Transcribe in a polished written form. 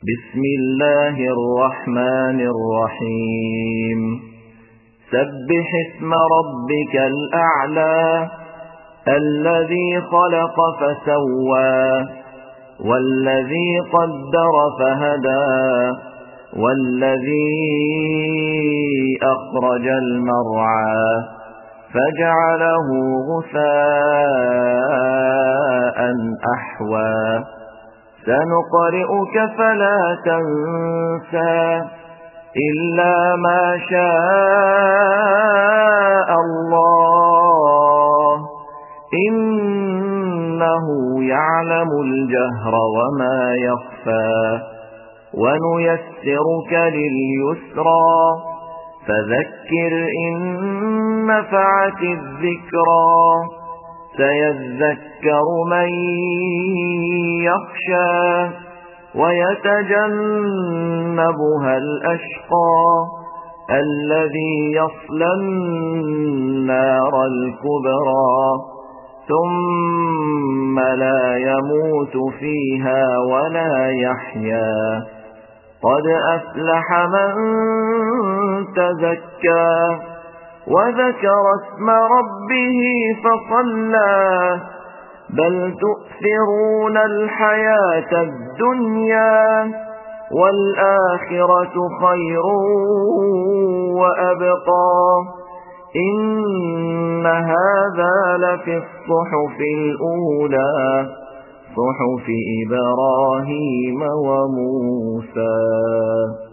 بسم الله الرحمن الرحيم سبح اسم ربك الأعلى الذي خلق فسوى والذي قدر فهدى والذي أخرج المرعى فجعله غثاء أحوى سنقرئك فلا تنسى إلا ما شاء الله إنه يعلم الجهر وما يخفى ونيسرك لليسرى فذكر إن نفعت الذكرى سيذكر من يخشى ويتجنبها الأشقى الذي يصلى النار الكبرى ثم لا يموت فيها ولا يحيا قد أفلح من تزكى وذكر اسم ربه فصلى بل تؤثرون الحياة الدنيا والآخرة خير وأبقى إن هذا لفي الصحف الأولى صحف إبراهيم وموسى.